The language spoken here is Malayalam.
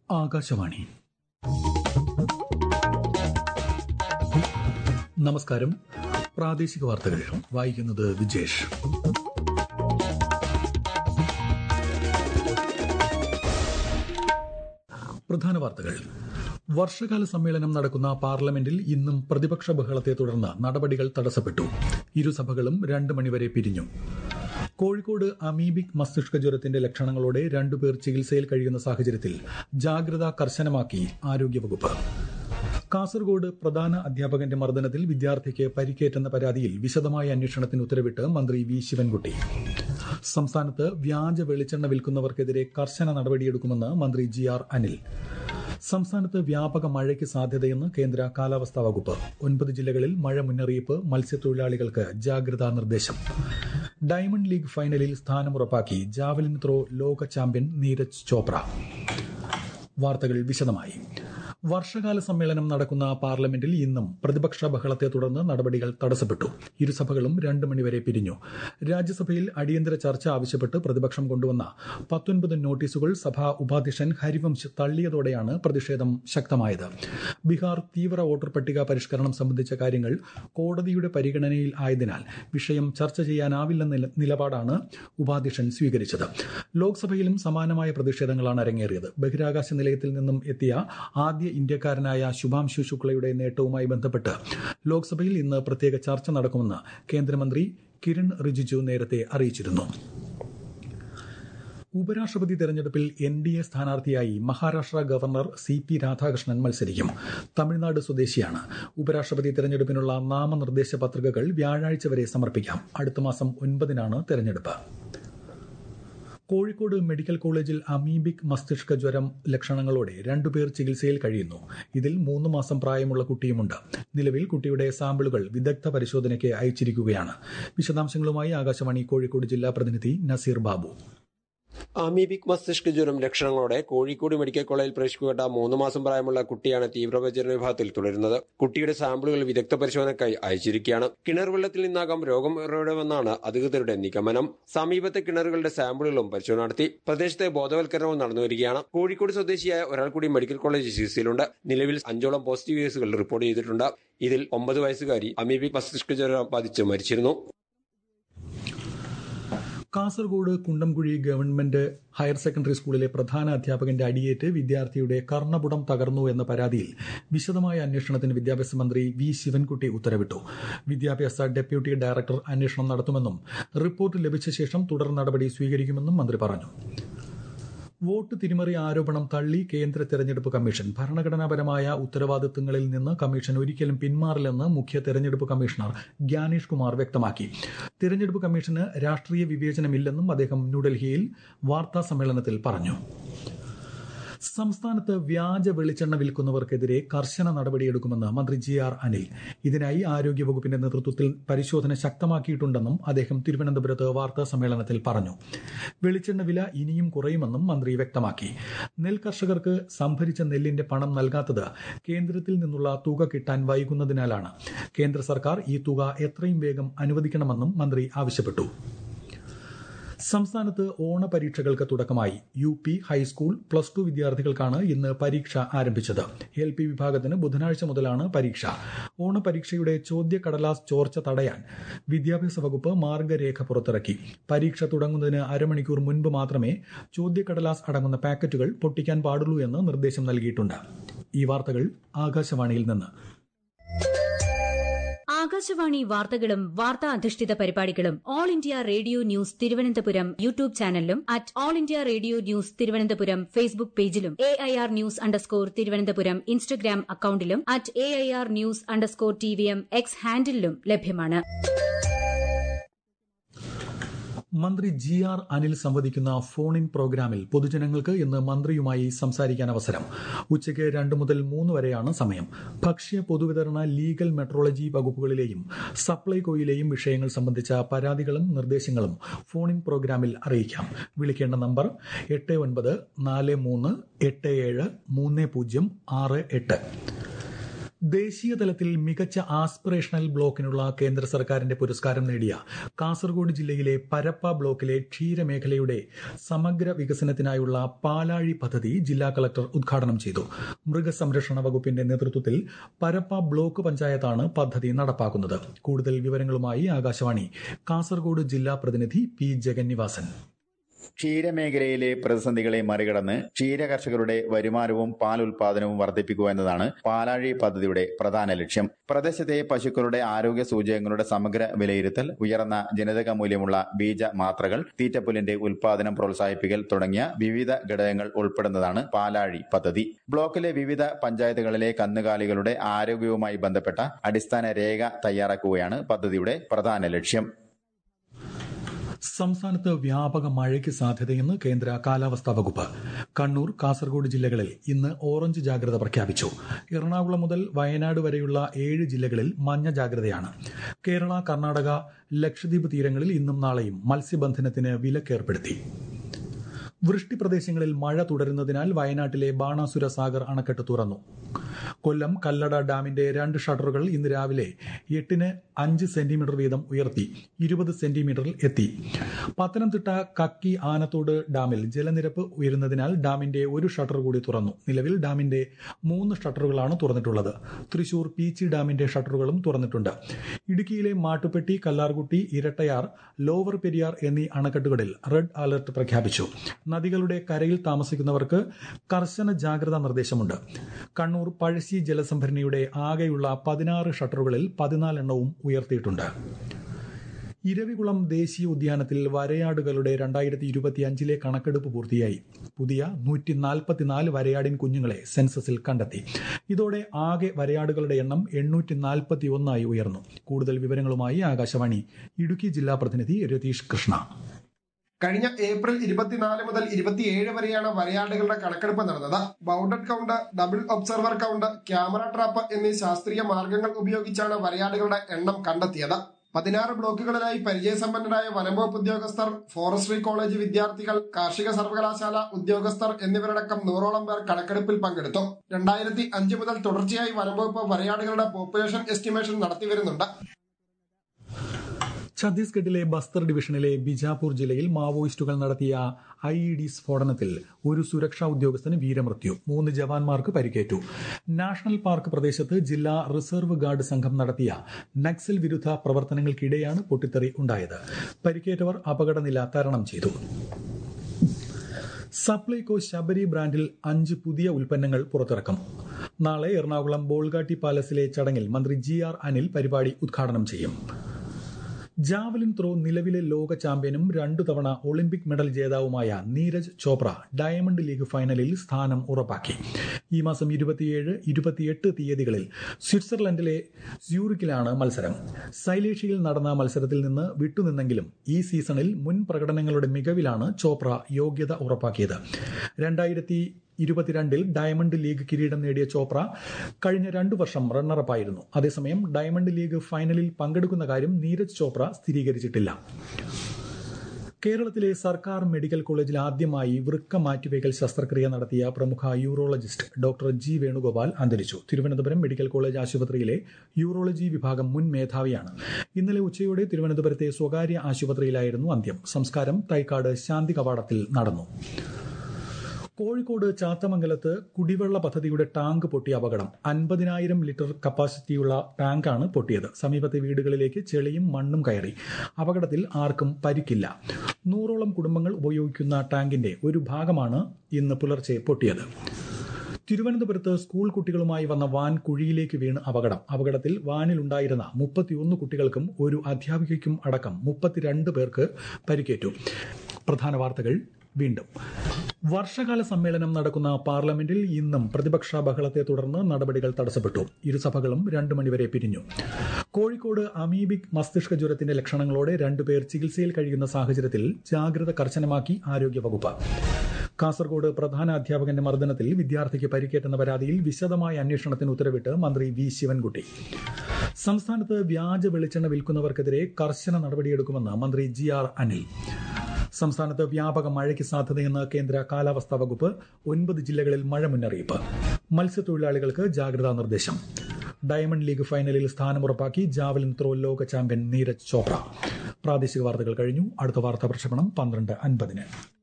ആകാശവാണി. നമസ്കാരം. പ്രാദേശിക വാർത്തകൾ വായിക്കുന്നത് വിജേഷ്. പ്രധാന വാർത്തകൾ. വർഷകാല സമ്മേളനം നടക്കുന്ന പാർലമെന്റിൽ ഇന്നും പ്രതിപക്ഷ ബഹളത്തെ തുടർന്ന് നടപടികൾ തടസ്സപ്പെട്ടു. ഇരുസഭകളും 2 മണിവരെ പിരിഞ്ഞു. കോഴിക്കോട് അമീബിക് മസ്തിഷ്ക ജ്വരത്തിന്റെ ലക്ഷണങ്ങളോടെ 2 പേർ ചികിത്സയിൽ കഴിയുന്ന സാഹചര്യത്തിൽ ജാഗ്രത കർശനമാക്കി ആരോഗ്യവകുപ്പ്. കാസർഗോഡ് പ്രധാന അധ്യാപകന്റെ മർദ്ദനത്തിൽ വിദ്യാർത്ഥിക്ക് പരിക്കേറ്റെന്ന പരാതിയിൽ വിശദമായ അന്വേഷണത്തിന് ഉത്തരവിട്ട് മന്ത്രി വി ശിവൻകുട്ടി. സംസ്ഥാനത്ത് വ്യാജ വെളിച്ചെണ്ണ വിൽക്കുന്നവർക്കെതിരെ കർശന നടപടിയെടുക്കുമെന്ന് മന്ത്രി GR അനിൽ. സംസ്ഥാനത്ത് വ്യാപക മഴയ്ക്ക് സാധ്യതയെന്ന് കേന്ദ്ര കാലാവസ്ഥാ വകുപ്പ്. 9 ജില്ലകളിൽ മഴ മുന്നറിയിപ്പ്. മത്സ്യത്തൊഴിലാളികൾക്ക് ജാഗ്രതാ നിർദ്ദേശം. ഡയമണ്ട് ലീഗ് ഫൈനലിൽ സ്ഥാനമുറപ്പാക്കി ജാവലിൻ ത്രോ ലോക ചാമ്പ്യൻ നീരജ് ചോപ്ര. വാർത്തകൾ വിശദമായി. വർഷകാല സമ്മേളനം നടക്കുന്ന പാർലമെന്റിൽ ഇന്നും പ്രതിപക്ഷ ബഹളത്തെ തുടർന്ന് നടപടികൾ തടസ്സപ്പെട്ടു. ഇരുസഭകളും 2 മണിവരെ പിരിഞ്ഞു. രാജ്യസഭയിൽ അടിയന്തര ചർച്ച ആവശ്യപ്പെട്ട് പ്രതിപക്ഷം കൊണ്ടുവന്ന 19 നോട്ടീസുകൾ സഭാ ഉപാധ്യക്ഷൻ ഹരിവംശ് തള്ളിയതോടെയാണ് പ്രതിഷേധം ശക്തമായത്. ബീഹാർ തീവ്ര വോട്ടർ പട്ടിക പരിഷ്കരണം സംബന്ധിച്ച കാര്യങ്ങൾ കോടതിയുടെ പരിഗണനയിൽ ആയതിനാൽ വിഷയം ചർച്ച ചെയ്യാനാവില്ലെന്ന നിലപാടാണ് ഉപാധ്യക്ഷൻ സ്വീകരിച്ചത്. ലോക്സഭയിലും സമാനമായ പ്രതിഷേധങ്ങളാണ് അരങ്ങേറിയത്. ബഹിരാകാശ നിലയത്തിൽ നിന്നും എത്തിയ ആദ്യ ഇന്ത്യക്കാരനായ ശുഭാംശു ശുക്ലയുടെ നേട്ടവുമായി ബന്ധപ്പെട്ട് ലോക്സഭയിൽ ഇന്ന് പ്രത്യേക ചർച്ച നടക്കുമെന്ന് കേന്ദ്രമന്ത്രി കിരൺ റിജിജു നേരത്തെ അറിയിച്ചിരുന്നു. ഉപരാഷ്ട്രപതി തെരഞ്ഞെടുപ്പിൽ NDA സ്ഥാനാർത്ഥിയായി മഹാരാഷ്ട്ര ഗവർണർ CP രാധാകൃഷ്ണൻ മത്സരിക്കും. തമിഴ്നാട് സ്വദേശിയാണ്. ഉപരാഷ്ട്രപതി തെരഞ്ഞെടുപ്പിനുള്ള നാമനിർദ്ദേശ പത്രികകൾ വ്യാഴാഴ്ച വരെ സമർപ്പിക്കാം. അടുത്ത മാസം 9-നാണ് തെരഞ്ഞെടുപ്പ്. കോഴിക്കോട് മെഡിക്കൽ കോളേജിൽ അമീബിക് മസ്തിഷ്ക ജ്വരം ലക്ഷണങ്ങളോടെ 2 പേർ ചികിത്സയിൽ കഴിയുന്നു. ഇതിൽ 3 മാസം പ്രായമുള്ള കുട്ടിയുമുണ്ട്. നിലവിൽ കുട്ടിയുടെ സാമ്പിളുകൾ വിദഗ്ധ പരിശോധനയ്ക്ക് അയച്ചിരിക്കുകയാണ്. വിശദാംശങ്ങളുമായി ആകാശവാണി കോഴിക്കോട് ജില്ലാ പ്രതിനിധി നസീർ ബാബു. അമീബിക് മസ്തിഷ്ക ജ്വരം ലക്ഷണങ്ങളോടെ കോഴിക്കോട് മെഡിക്കൽ കോളേജിൽ പ്രവേശിക്കപ്പെട്ട 3 മാസം പ്രായമുള്ള കുട്ടിയാണ് തീവ്രപരിചരണ വിഭാഗത്തിൽ തുടരുന്നത്. കുട്ടിയുടെ സാമ്പിളുകൾ വിദഗ്ധ പരിശോധനയ്ക്കായി അയച്ചിരിക്കുകയാണ്. കിണർ വെള്ളത്തിൽ നിന്നാകാം രോഗം ഉറവിടമെന്നാണ് അധികൃതരുടെ നിഗമനം. സമീപത്തെ കിണറുകളുടെ സാമ്പിളുകളും പരിശോധന നടത്തി. പ്രദേശത്തെ ബോധവൽക്കരണവും നടന്നുവരികയാണ്. കോഴിക്കോട് സ്വദേശിയായ ഒരാൾ കൂടി മെഡിക്കൽ കോളേജ് ചികിത്സയിലുണ്ട്. നിലവിൽ 5ഓളം പോസിറ്റീവ് കേസുകൾ റിപ്പോർട്ട് ചെയ്തിട്ടുണ്ട്. ഇതിൽ 9 വയസ്സുകാരി അമീബിക് മസ്തിഷ്ക ജ്വരം ബാധിച്ച് മരിച്ചിരുന്നു. Kasaragod Kundamkuzhi government higher secondary സ്കൂളിലെ പ്രധാന അധ്യാപകന്റെ അടിയേറ്റ് വിദ്യാർത്ഥിയുടെ കർണപുടം തകർന്നു എന്ന പരാതിയിൽ വിശദമായ അന്വേഷണത്തിന് വിദ്യാഭ്യാസ മന്ത്രി വി ശിവൻകുട്ടി ഉത്തരവിട്ടു. വിദ്യാഭ്യാസ ഡെപ്യൂട്ടി ഡയറക്ടർ അന്വേഷണം നടത്തുമെന്നും റിപ്പോർട്ട് ലഭിച്ച ശേഷം തുടർ നടപടി സ്വീകരിക്കുമെന്നും മന്ത്രി പറഞ്ഞു. വോട്ട് തിരിമറി ആരോപണം തള്ളി കേന്ദ്ര തെരഞ്ഞെടുപ്പ് കമ്മീഷൻ. ഭരണഘടനാപരമായ ഉത്തരവാദിത്തങ്ങളിൽ നിന്ന് കമ്മീഷൻ ഒരിക്കലും പിന്മാറില്ലെന്ന് മുഖ്യ തെരഞ്ഞെടുപ്പ് കമ്മീഷണർ ഗ്യാനേഷ് കുമാർ വ്യക്തമാക്കി. തെരഞ്ഞെടുപ്പ് കമ്മീഷന് രാഷ്ട്രീയ വിവേചനമില്ലെന്നും അദ്ദേഹം ന്യൂഡൽഹിയിൽ വാർത്താ സമ്മേളനത്തിൽ പറഞ്ഞു. സംസ്ഥാനത്ത് വ്യാജ വെളിച്ചെണ്ണ വിൽക്കുന്നവർക്കെതിരെ കർശന നടപടിയെടുക്കുമെന്ന് മന്ത്രി GR അനിൽ. ഇതിനായി ആരോഗ്യവകുപ്പിന്റെ നേതൃത്വത്തിൽ പരിശോധന ശക്തമാക്കിയിട്ടുണ്ടെന്നും അദ്ദേഹം തിരുവനന്തപുരത്ത് വാർത്താ സമ്മേളനത്തിൽ പറഞ്ഞു. വെളിച്ചെണ്ണ വില ഇനിയും കുറയുമെന്നും മന്ത്രി വ്യക്തമാക്കി. നെൽ കർഷകർക്ക് സംഭരിച്ച നെല്ലിന്റെ പണം നൽകാത്തത് കേന്ദ്രത്തിൽ നിന്നുള്ള തുക കിട്ടാൻ വൈകുന്നതിനാലാണ്. കേന്ദ്ര സർക്കാർ ഈ തുക എത്രയും വേഗം അനുവദിക്കണമെന്നും മന്ത്രി ആവശ്യപ്പെട്ടു. സംസ്ഥാനത്ത് ഓണപരീക്ഷകൾക്ക് തുടക്കമായി. UP ഹൈസ്കൂൾ +2 വിദ്യാർത്ഥികൾക്കാണ് ഇന്ന് പരീക്ഷ ആരംഭിച്ചത്. LP വിഭാഗത്തിന് ബുധനാഴ്ച മുതലാണ് പരീക്ഷ. ഓണപരീക്ഷയുടെ ചോദ്യക്കടലാസ് ചോർച്ച തടയാൻ വിദ്യാഭ്യാസ വകുപ്പ് മാർഗരേഖ പുറത്തിറക്കി. പരീക്ഷ തുടങ്ങുന്നതിന് അരമണിക്കൂർ മുൻപ് മാത്രമേ ചോദ്യക്കടലാസ് അടങ്ങുന്ന പാക്കറ്റുകൾ പൊട്ടിക്കാൻ പാടുള്ളൂ എന്ന് നിർദ്ദേശം നൽകിയിട്ടുണ്ട്. ഈ വാർത്തകൾ ആകാശവാണിയിൽ നിന്ന്. ആകാശവാണി വാർത്തകളും വാർത്താ അധിഷ്ഠിത പരിപാടികളും all India radio news Thiruvananthapuram YouTube ചാനലിലും @all India radio news Thiruvananthapuram Facebook പേജിലും AIR ന്യൂസ് തിരുവനന്തപുരം ഇൻസ്റ്റഗ്രാം അക്കൌണ്ടിലും @AIR ന്യൂസ് TVM X ഹാൻഡിലും ലഭ്യമാണ്. മന്ത്രി GR അനിൽ സംവദിക്കുന്ന ഫോൺ ഇൻ പ്രോഗ്രാമിൽ പൊതുജനങ്ങൾക്ക് ഇന്ന് മന്ത്രിയുമായി സംസാരിക്കാൻ അവസരം. ഉച്ചയ്ക്ക് 2 മുതൽ 3 വരെയാണ് സമയം. ഭക്ഷ്യ പൊതുവിതരണ ലീഗൽ മെട്രോളജി വകുപ്പുകളിലെയും സപ്ലൈകോയിലെയും വിഷയങ്ങൾ സംബന്ധിച്ച പരാതികളും നിർദ്ദേശങ്ങളും ഫോൺ ഇൻ പ്രോഗ്രാമിൽ അറിയിക്കാം. വിളിക്കേണ്ട നമ്പർ 8943873068. ദേശീയ തലത്തിൽ മികച്ച ആസ്പിറേഷണൽ ബ്ലോക്കിനുള്ള കേന്ദ്ര സർക്കാരിന്റെ പുരസ്കാരം നേടിയ കാസർഗോഡ് ജില്ലയിലെ പരപ്പ ബ്ലോക്കിലെ ക്ഷീരമേഖലയുടെ സമഗ്ര വികസനത്തിനായുള്ള പാലാഴി പദ്ധതി ജില്ലാ കളക്ടർ ഉദ്ഘാടനം ചെയ്തു. മൃഗസംരക്ഷണ വകുപ്പിന്റെ നേതൃത്വത്തിൽ പരപ്പ ബ്ലോക്ക് പഞ്ചായത്താണ് പദ്ധതി നടപ്പാക്കുന്നത്. കൂടുതൽ വിവരങ്ങളുമായി ആകാശവാണി കാസർഗോഡ് ജില്ലാ പ്രതിനിധി പി ജഗന്നിവാസൻ. ക്ഷീരമേഖലയിലെ പ്രതിസന്ധികളെ മറികടന്ന് ക്ഷീര കർഷകരുടെ വരുമാനവും പാൽ ഉൽപാദനവും വർദ്ധിപ്പിക്കുക എന്നതാണ് പാലാഴി പദ്ധതിയുടെ പ്രധാന ലക്ഷ്യം. പ്രദേശത്തെ പശുക്കളുടെ ആരോഗ്യ സൂചകങ്ങളുടെ സമഗ്ര വിലയിരുത്തൽ, ഉയർന്ന ജനിതക മൂല്യമുള്ള ബീജ മാത്രകൾ, തീറ്റപ്പുല്ലിന്റെ ഉൽപാദനം പ്രോത്സാഹിപ്പിക്കൽ തുടങ്ങിയ വിവിധ ഘടകങ്ങൾ ഉൾപ്പെടുന്നതാണ് പാലാഴി പദ്ധതി. ബ്ലോക്കിലെ വിവിധ പഞ്ചായത്തുകളിലെ കന്നുകാലികളുടെ ആരോഗ്യവുമായി ബന്ധപ്പെട്ട അടിസ്ഥാന രേഖ തയ്യാറാക്കുകയാണ് പദ്ധതിയുടെ പ്രധാന ലക്ഷ്യം. സംസ്ഥാനത്ത് വ്യാപക മഴയ്ക്ക് സാധ്യതയെന്ന് കേന്ദ്ര കാലാവസ്ഥാ വകുപ്പ്. കണ്ണൂർ, കാസർഗോഡ് ജില്ലകളിൽ ഇന്ന് ഓറഞ്ച് ജാഗ്രത പ്രഖ്യാപിച്ചു. എറണാകുളം മുതൽ വയനാട് വരെയുള്ള 7 ജില്ലകളിൽ മഞ്ഞ ജാഗ്രതയാണ്. കേരള, കർണാടക, ലക്ഷദ്വീപ് തീരങ്ങളിൽ ഇന്നും നാളെയും മത്സ്യബന്ധനത്തിന് വിലക്കേർപ്പെടുത്തി. വൃഷ്ടി പ്രദേശങ്ങളിൽ മഴ തുടരുന്നതിനാൽ വയനാട്ടിലെ ബാണാസുര സാഗർ അണക്കെട്ട് തുറന്നു. കൊല്ലം കല്ലട ഡാമിന്റെ 2 ഷട്ടറുകൾ ഇന്ന് രാവിലെ 8-ന് 5 സെന്റിമീറ്റർ വീതം ഉയർത്തി 20 സെന്റിമീറ്ററിൽ എത്തി. പത്തനംതിട്ട കക്കി ആനത്തോട് ഡാമിൽ ജലനിരപ്പ് ഉയരുന്നതിനാൽ ഡാമിന്റെ 1 ഷട്ടർ കൂടി തുറന്നു. നിലവിൽ ഡാമിന്റെ 3 ഷട്ടറുകളാണ് തുറന്നിട്ടുള്ളത്. തൃശൂർ പീച്ചി ഡാമിന്റെ ഷട്ടറുകളും തുറന്നിട്ടുണ്ട്. ഇടുക്കിയിലെ മാട്ടുപ്പെട്ടി, കല്ലാർകുട്ടി, ഇരട്ടയാർ, ലോവർ പെരിയാർ എന്നീ അണക്കെട്ടുകളിൽ റെഡ് അലർട്ട് പ്രഖ്യാപിച്ചു. നദികളുടെ കരയിൽ താമസിക്കുന്നവർക്ക് കർശന ജാഗ്രതാ നിർദ്ദേശമുണ്ട്. കണ്ണൂർ പഴശ്ശി ജലസംഭരണിയുടെ ആകെയുള്ള 16 ഷട്ടറുകളിൽ 14 എണ്ണവും ഉയർത്തിയിട്ടുണ്ട്. ഇരവികുളം ദേശീയ ഉദ്യാനത്തിൽ വരയാടുകളുടെ 2025 കണക്കെടുപ്പ് പൂർത്തിയായി. പുതിയ 144 വരയാടിൻ കുഞ്ഞുങ്ങളെ സെൻസസിൽ കണ്ടെത്തി. ഇതോടെ ആകെ വരയാടുകളുടെ എണ്ണം 841 ഉയർന്നു. കൂടുതൽ വിവരങ്ങളുമായി ആകാശവാണി ഇടുക്കി ജില്ലാ പ്രതിനിധി രതീഷ് കൃഷ്ണ. കഴിഞ്ഞ ഏപ്രിൽ 24 മുതൽ 27 വരെയാണ് വരയാടുകളുടെ കണക്കെടുപ്പ് നടന്നത്. Bounded count, double observer count, camera trap എന്നീ ശാസ്ത്രീയ മാർഗങ്ങൾ ഉപയോഗിച്ചാണ് വരയാടുകളുടെ എണ്ണം കണ്ടെത്തിയത്. 16 ബ്ലോക്കുകളിലായി പരിചയസമ്പന്നരായ വനംവകുപ്പ് ഉദ്യോഗസ്ഥർ, ഫോറസ്ട്രി കോളേജ് വിദ്യാർത്ഥികൾ, കാർഷിക സർവകലാശാല ഉദ്യോഗസ്ഥർ എന്നിവരടക്കം 100ഓളം പേർ കണക്കെടുപ്പിൽ പങ്കെടുത്തു. 2005 മുതൽ തുടർച്ചയായി വനംവകുപ്പ് വരയാടുകളുടെ പോപ്പുലേഷൻ എസ്റ്റിമേഷൻ നടത്തിവരുന്നുണ്ട്. ഛത്തീസ്ഗഡിലെ ബസ്തർ ഡിവിഷനിലെ ബിജാപൂർ ജില്ലയിൽ മാവോയിസ്റ്റുകൾ നടത്തിയ IED സ്ഫോടനത്തിൽ ഒരു സുരക്ഷാ ഉദ്യോഗസ്ഥന് വീരമൃത്യു, 3 ജവാന്മാർക്ക് പരിക്കേറ്റു. നാഷണൽ പാർക്ക് പ്രദേശത്ത് ജില്ലാ റിസർവ് ഗാർഡ് സംഘം നടത്തിയ നക്സൽ വിരുദ്ധ പ്രവർത്തനങ്ങൾക്കിടെയാണ് പൊട്ടിത്തെറി ഉണ്ടായത്. പരിക്കേറ്റവർ അപകടനില തരണം ചെയ്തു. സപ്ലൈകോ ശബരി ബ്രാൻഡിൽ 5 പുതിയ ഉൽപ്പന്നങ്ങൾ പുറത്തിറക്കും. നാളെ എറണാകുളം ബോൾഗാട്ടി പാലസിലെ ചടങ്ങിൽ മന്ത്രി GR അനിൽ പരിപാടി ഉദ്ഘാടനം ചെയ്യും. ജാവലിൻ ത്രോ നിലവിലെ ലോക ചാമ്പ്യനും 2 തവണ ഒളിമ്പിക് മെഡൽ ജേതാവുമായ നീരജ് ചോപ്ര ഡയമണ്ട് ലീഗ് ഫൈനലിൽ സ്ഥാനം ഉറപ്പാക്കി. ഈ മാസം 27, 28 തീയതികളിൽ സ്വിറ്റ്സർലൻഡിലെ സ്യൂറിക്കിലാണ് മത്സരം. സൈലേഷ്യയിൽ നടന്ന മത്സരത്തിൽ നിന്ന് വിട്ടുനിന്നെങ്കിലും ഈ സീസണിൽ മുൻ പ്രകടനങ്ങളുടെ മികവിലാണ് ചോപ്ര യോഗ്യത ഉറപ്പാക്കിയത്. 2022 ഡയമണ്ട് ലീഗ് കിരീടം നേടിയ ചോപ്ര കഴിഞ്ഞ 2 വർഷം റണ്ണറപ്പായിരുന്നു. അതേസമയം ഡയമണ്ട് ലീഗ് ഫൈനലിൽ പങ്കെടുക്കുന്ന കാര്യം നീരജ് ചോപ്ര സ്ഥിരീകരിച്ചിട്ടില്ല. കേരളത്തിലെ സർക്കാർ മെഡിക്കൽ കോളേജിൽ ആദ്യമായി വൃക്ക മാറ്റിവയ്ക്കൽ ശസ്ത്രക്രിയ നടത്തിയ പ്രമുഖ യൂറോളജിസ്റ്റ് ഡോക്ടർ G വേണുഗോപാൽ അന്തരിച്ചു. തിരുവനന്തപുരം മെഡിക്കൽ കോളേജ് ആശുപത്രിയിലെ യൂറോളജി വിഭാഗം മുൻ മേധാവിയാണ്. ഇന്നലെ ഉച്ചയോടെ തിരുവനന്തപുരത്തെ സ്വകാര്യ ആശുപത്രിയിലായിരുന്നു അന്ത്യം. സംസ്കാരം തൈക്കാട് ശാന്തി കവാടത്തിൽ നടന്നു. കോഴിക്കോട് ചാത്തമംഗലത്ത് കുടിവെള്ള പദ്ധതിയുടെ ടാങ്ക് പൊട്ടിയ അപകടം. 50,000 ലിറ്റർ കപ്പാസിറ്റിയുള്ള ടാങ്കാണ് പൊട്ടിയത്. സമീപത്തെ വീടുകളിലേക്ക് ചെളിയും മണ്ണും കയറി. അപകടത്തിൽ ആർക്കും പരിക്കില്ല. 100ഓളം കുടുംബങ്ങൾ ഉപയോഗിക്കുന്ന ടാങ്കിന്റെ ഒരു ഭാഗമാണ് ഇന്ന് പുലർച്ചെ പൊട്ടിയത്. തിരുവനന്തപുരത്ത് സ്കൂൾ കുട്ടികളുമായി വന്ന വാൻ കുഴിയിലേക്ക് വീണ് അപകടത്തിൽ വാനിലുണ്ടായിരുന്ന 31 കുട്ടികൾക്കും ഒരു അധ്യാപികയ്ക്കും അടക്കം 32 പേർക്ക് പരിക്കേറ്റു. പ്രധാന വാർത്തകൾ വീണ്ടും. വർഷകാല സമ്മേളനം നടക്കുന്ന പാർലമെന്റിൽ ഇന്നും പ്രതിപക്ഷ ബഹളത്തെ തുടർന്ന് നടപടികൾ തടസ്സപ്പെട്ടു. ഇരുസഭകളും 2 മണിവരെ പിരിഞ്ഞു. കോഴിക്കോട് അമീബിക് മസ്തിഷ്ക ജ്വരത്തിന്റെ ലക്ഷണങ്ങളോടെ 2 പേർ ചികിത്സയിൽ കഴിയുന്ന സാഹചര്യത്തിൽ ജാഗ്രത കർശനമാക്കി ആരോഗ്യവകുപ്പ്. കാസർഗോഡ് പ്രധാന അധ്യാപകന്റെ മർദ്ദനത്തിൽ വിദ്യാർത്ഥിക്ക് പരിക്കേറ്റെന്ന പരാതിയിൽ വിശദമായ അന്വേഷണത്തിന് ഉത്തരവിട്ട് മന്ത്രി V ശിവൻകുട്ടി. സംസ്ഥാനത്ത് വ്യാജ വെളിച്ചെണ്ണ വിൽക്കുന്നവർക്കെതിരെ കർശന നടപടിയെടുക്കുമെന്ന് മന്ത്രി GR അനിൽ. സംസ്ഥാനത്ത് വ്യാപക മഴയ്ക്ക് സാധ്യതയെന്ന് കേന്ദ്ര കാലാവസ്ഥാ വകുപ്പ്. 9 ജില്ലകളിൽ മഴ മുന്നറിയിപ്പ്. മത്സ്യത്തൊഴിലാളികൾക്ക് ജാഗ്രതാ നിർദ്ദേശം. ഡയമണ്ട് ലീഗ് ഫൈനലിൽ സ്ഥാനമുറപ്പാക്കി ജാവലിൻ ത്രോ ലോക ചാമ്പ്യൻ നീരജ് ചോപ്ര. പ്രാദേശിക വാർത്തകൾ കഴിഞ്ഞു. അടുത്ത വാർത്താ പ്രക്ഷേപണം 12:50.